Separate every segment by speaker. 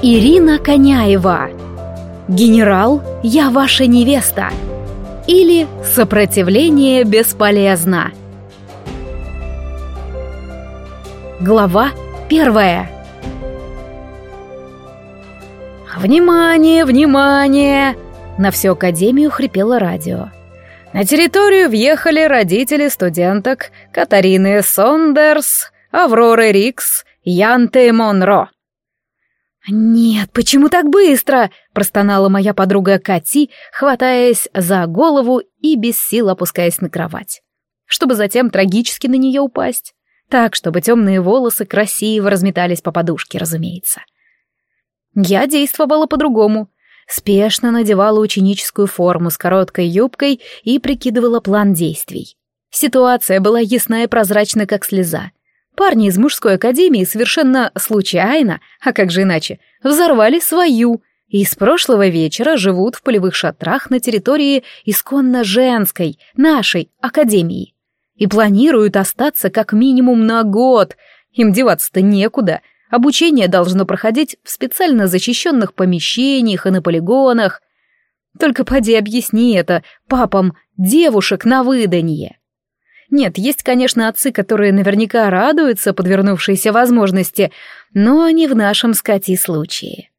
Speaker 1: Ирина Коняева. Генерал, я ваша невеста. Или сопротивление бесполезно. Глава 1. «Внимание, внимание!» На всю академию хрипело радио. На территорию въехали родители студенток Катарины Сондерс, Авроры Рикс, Янты Монро. «Нет, почему так быстро?» — простонала моя подруга Кати, хватаясь за голову и без сил опускаясь на кровать, чтобы затем трагически на нее упасть. Так, чтобы темные волосы красиво разметались по подушке, разумеется. Я действовала по-другому. Спешно надевала ученическую форму с короткой юбкой и прикидывала план действий. Ситуация была ясна и прозрачна, как слеза. Парни из мужской академии совершенно случайно, а как же иначе, взорвали свою, и с прошлого вечера живут в полевых шатрах на территории исконно женской, нашей академии. И планируют остаться как минимум на год. Им деваться-то некуда. Обучение должно проходить в специально защищенных помещениях и на полигонах. Только поди объясни это папам девушек на выданье. Нет, есть, конечно, отцы, которые наверняка радуются подвернувшейся возможности, но не в нашем с Кати случае.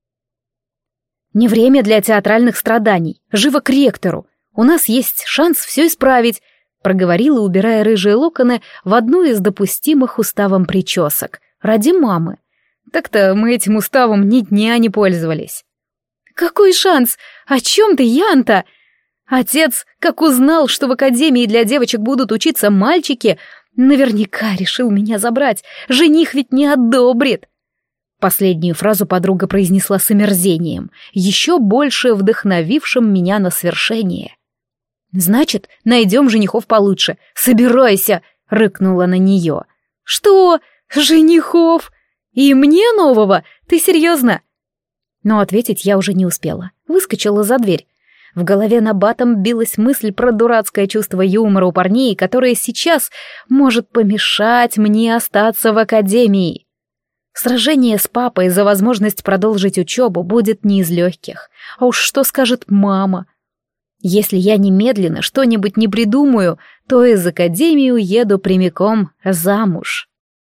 Speaker 1: Не время для театральных страданий. Живо к ректору. У нас есть шанс все исправить, проговорила, убирая рыжие локоны в одну из допустимых уставом причесок. Ради мамы. Так-то мы этим уставом ни дня не пользовались. «Какой шанс? О чем ты, Янта?» Отец, как узнал, что в академии для девочек будут учиться мальчики, наверняка решил меня забрать. Жених ведь не одобрит. Последнюю фразу подруга произнесла с омерзением, еще больше вдохновившим меня на свершение. «Значит, найдем женихов получше. Собирайся!» — рыкнула на нее. «Что? Женихов? И мне нового? Ты серьезно?» Но ответить я уже не успела. Выскочила за дверь. В голове набатом билась мысль про дурацкое чувство юмора у парней, которое сейчас может помешать мне остаться в академии. Сражение с папой за возможность продолжить учебу будет не из легких. А уж что скажет мама? Если я немедленно что-нибудь не придумаю, то из академии уеду прямиком замуж.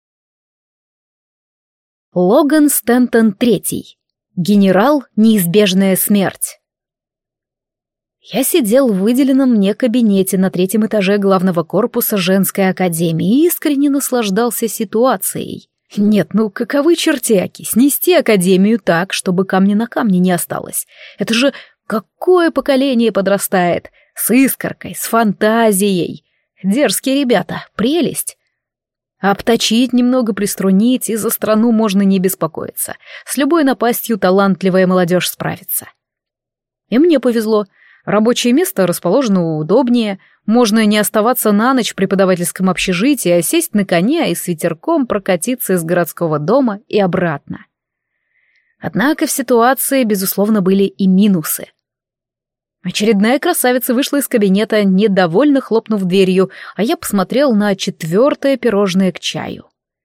Speaker 1: Логан Стентон III. Генерал «Неизбежная смерть». Я сидел в выделенном мне кабинете на 3-м этаже главного корпуса женской академии и искренне наслаждался ситуацией. Нет, ну каковы чертяки, снести академию так, чтобы камня на камне не осталось. Это же какое поколение подрастает, с искоркой, с фантазией. Дерзкие ребята, прелесть. Обточить немного, приструнить, и за страну можно не беспокоиться. С любой напастью талантливая молодежь справится. И мне повезло. Рабочее место расположено удобнее, можно не оставаться на ночь в преподавательском общежитии, а сесть на коня и с ветерком прокатиться из городского дома и обратно. Однако в ситуации, безусловно, были и минусы. Очередная красавица вышла из кабинета, недовольно хлопнув дверью, а я посмотрел на 4-е пирожное к чаю.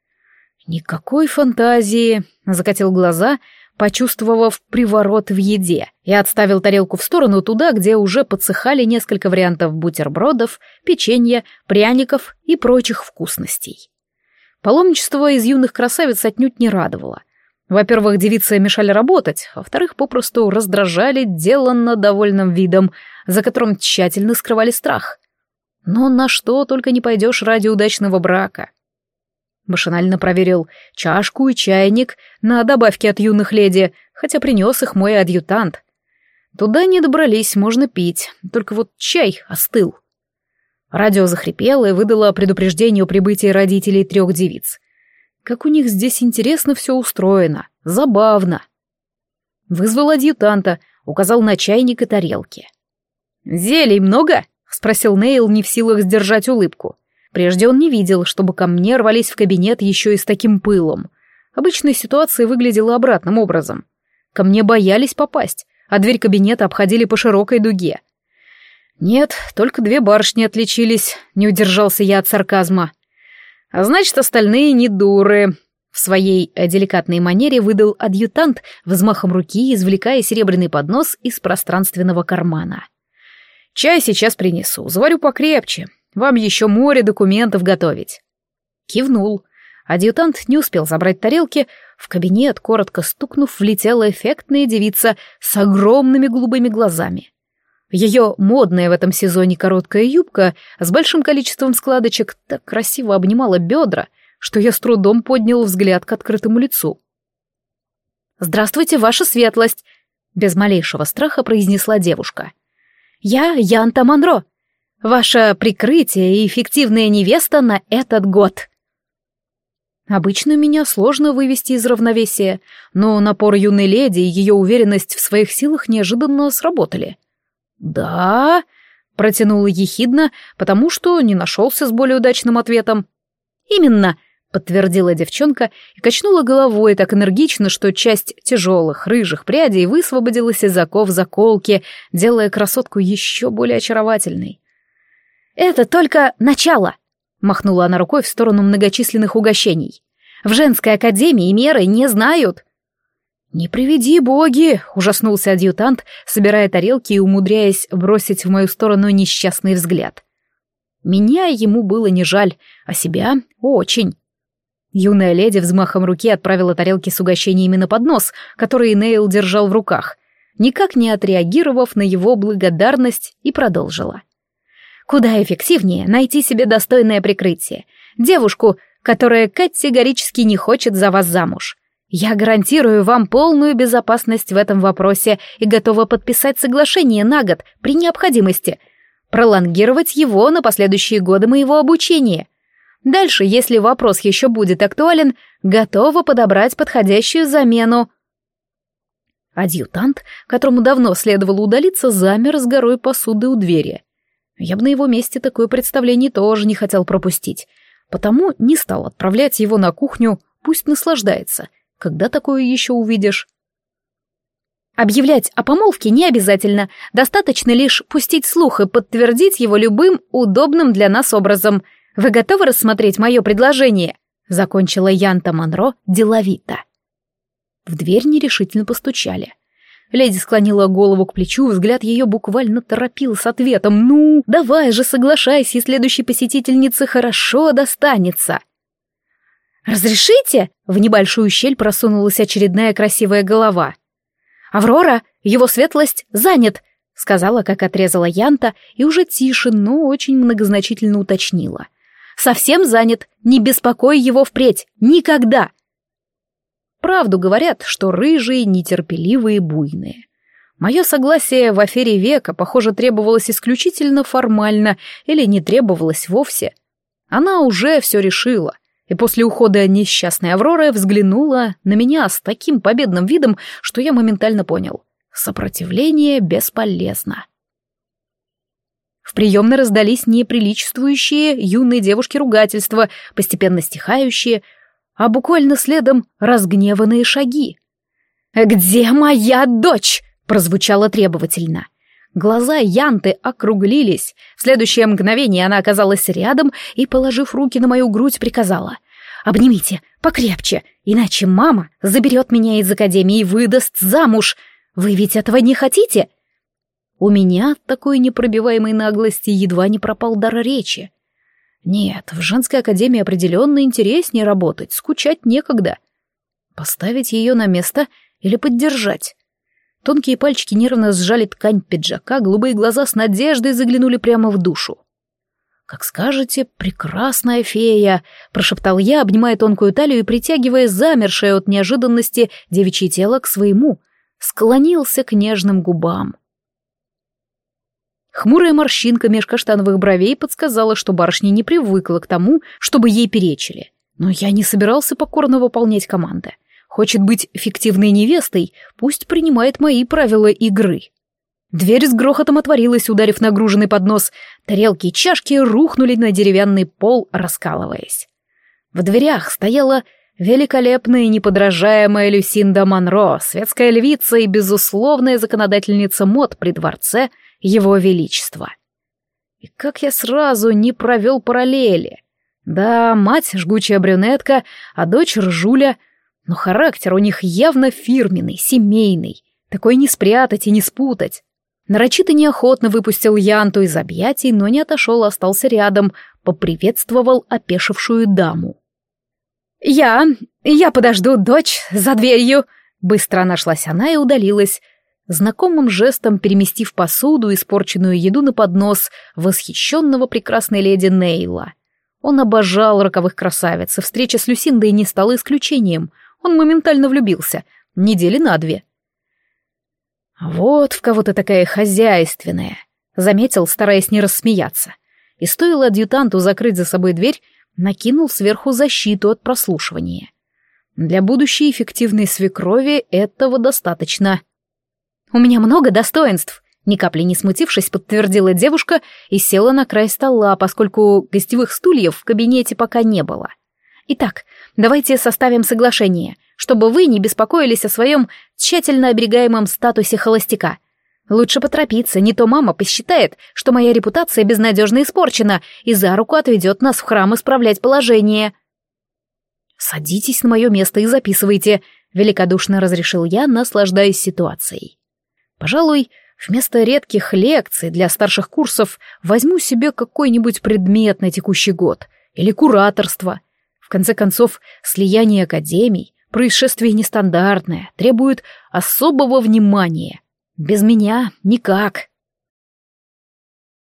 Speaker 1: «Никакой фантазии», — закатил глаза, почувствовав приворот в еде, и отставил тарелку в сторону туда, где уже подсыхали несколько вариантов бутербродов, печенья, пряников и прочих вкусностей. Паломничество из юных красавиц отнюдь не радовало. Во-первых, девицы мешали работать, а во-вторых, попросту раздражали деланно довольным видом, за которым тщательно скрывали страх. Но на что только не пойдешь ради удачного брака. Машинально проверил чашку и чайник на добавки от юных леди, хотя принес их мой адъютант. Туда не добрались, можно пить, только вот чай остыл. Радио захрипело и выдало предупреждение о прибытии родителей 3 девиц. Как у них здесь интересно все устроено, забавно. Вызвал адъютанта, указал на чайник и тарелки. «Зелий много?» — спросил Нейл, не в силах сдержать улыбку. Прежде он не видел, чтобы ко мне рвались в кабинет еще и с таким пылом. Обычная ситуация выглядела обратным образом. Ко мне боялись попасть, а дверь кабинета обходили по широкой дуге. Нет, только 2 барышни отличились, не удержался я от сарказма. А значит, остальные не дуры. В своей деликатной манере выдал адъютант, взмахом руки извлекая серебряный поднос из пространственного кармана. «Чай сейчас принесу, заварю покрепче. Вам еще море документов готовить». Кивнул. Адъютант не успел забрать тарелки. В кабинет, коротко стукнув, влетела эффектная девица с огромными голубыми глазами. Ее модная в этом сезоне короткая юбка с большим количеством складочек так красиво обнимала бедра, что я с трудом поднял взгляд к открытому лицу. «Здравствуйте, ваша светлость!» — без малейшего страха произнесла девушка. «Я Янта Монро, ваше прикрытие и эффективная невеста на этот год». Обычно меня сложно вывести из равновесия, но напор юной леди и ее уверенность в своих силах неожиданно сработали. «Да?» — протянула ехидно, потому что не нашелся с более удачным ответом. «Именно!» — подтвердила девчонка и качнула головой так энергично, что часть тяжелых рыжих прядей высвободилась из оков заколки, делая красотку еще более очаровательной. «Это только начало!» — махнула она рукой в сторону многочисленных угощений. «В женской академии меры не знают!» «Не приведи боги!» — ужаснулся адъютант, собирая тарелки и умудряясь бросить в мою сторону несчастный взгляд. Меня ему было не жаль, а себя — очень. Юная леди взмахом руки отправила тарелки с угощениями на поднос, который Нейл держал в руках, никак не отреагировав на его благодарность, и продолжила. «Куда эффективнее найти себе достойное прикрытие, девушку, которая категорически не хочет за вас замуж. Я гарантирую вам полную безопасность в этом вопросе и готова подписать соглашение на год при необходимости, пролонгировать его на последующие годы моего обучения. Дальше, если вопрос еще будет актуален, готова подобрать подходящую замену». Адъютант, которому давно следовало удалиться, замер с горой посуды у двери. Я бы на его месте такое представление тоже не хотел пропустить, потому не стал отправлять его на кухню, пусть наслаждается. Когда такое еще увидишь? Объявлять о помолвке не обязательно, достаточно лишь пустить слух и подтвердить его любым удобным для нас образом. Вы готовы рассмотреть мое предложение?» — закончила Янта Монро деловито. В дверь нерешительно постучали. Леди склонила голову к плечу, взгляд ее буквально торопил с ответом: «Ну, давай же соглашайся, и следующей посетительнице хорошо достанется». «Разрешите?» — в небольшую щель просунулась очередная красивая голова. «Аврора, его светлость занят», — сказала, как отрезала Янта, и уже тише, но очень многозначительно уточнила. «Совсем занят, не беспокой его впредь, никогда!» Правду говорят, что рыжие, нетерпеливые, буйные. Мое согласие в афере века, похоже, требовалось исключительно формально или не требовалось вовсе. Она уже все решила, и после ухода несчастной Авроры взглянула на меня с таким победным видом, что я моментально понял — сопротивление бесполезно. В приемной раздались неприличествующие юной девушке ругательства, постепенно стихающие, а буквально следом разгневанные шаги. «Где моя дочь?» — прозвучало требовательно. Глаза Янты округлились. В следующее мгновение она оказалась рядом и, положив руки на мою грудь, приказала: «Обнимите, покрепче, иначе мама заберет меня из академии и выдаст замуж. Вы ведь этого не хотите?» У меня от такой непробиваемой наглости едва не пропал дар речи. Нет, в женской академии определенно интереснее работать, скучать некогда. Поставить ее на место или поддержать? Тонкие пальчики нервно сжали ткань пиджака, голубые глаза с надеждой заглянули прямо в душу. «Как скажете, прекрасная фея!» — прошептал я, обнимая тонкую талию и притягивая замершее от неожиданности девичье тело к своему, склонился к нежным губам. Хмурая морщинка меж каштановых бровей подсказала, что барышня не привыкла к тому, чтобы ей перечили. Но я не собирался покорно выполнять команды. Хочет быть фиктивной невестой, пусть принимает мои правила игры. Дверь с грохотом отворилась, ударив нагруженный поднос. Тарелки и чашки рухнули на деревянный пол, раскалываясь. В дверях стояла великолепная и неподражаемая Люсинда Монро, светская львица и безусловная законодательница мод при дворце Его Величества. И как я сразу не провел параллели. Да, мать жгучая брюнетка, а дочь ржуля. Но характер у них явно фирменный, семейный. Такой не спрятать и не спутать. Нарочито неохотно выпустил Янту из объятий, но не отошел, остался рядом, поприветствовал опешившую даму. «Я подожду, дочь, за дверью!» Быстро нашлась она и удалилась, знакомым жестом переместив посуду и испорченную еду на поднос восхищенного прекрасной леди Нейла. Он обожал роковых красавиц, и встреча с Люсиндой не стала исключением. Он моментально влюбился, недели на 2. «Вот в кого ты такая хозяйственная», — заметил, стараясь не рассмеяться. И стоило адъютанту закрыть за собой дверь, накинул сверху защиту от прослушивания. Для будущей эффективной свекрови этого достаточно. «У меня много достоинств», — ни капли не смутившись, подтвердила девушка и села на край стола, поскольку гостевых стульев в кабинете пока не было. «Итак, давайте составим соглашение, чтобы вы не беспокоились о своем тщательно оберегаемом статусе холостяка. Лучше поторопиться, не то мама посчитает, что моя репутация безнадежно испорчена и за руку отведет нас в храм исправлять положение». «Садитесь на мое место и записывайте», — великодушно разрешил я, наслаждаясь ситуацией. «Пожалуй, вместо редких лекций для старших курсов возьму себе какой-нибудь предмет на текущий год или кураторство. В конце концов, слияние академий, происшествие нестандартное, требует особого внимания. Без меня никак».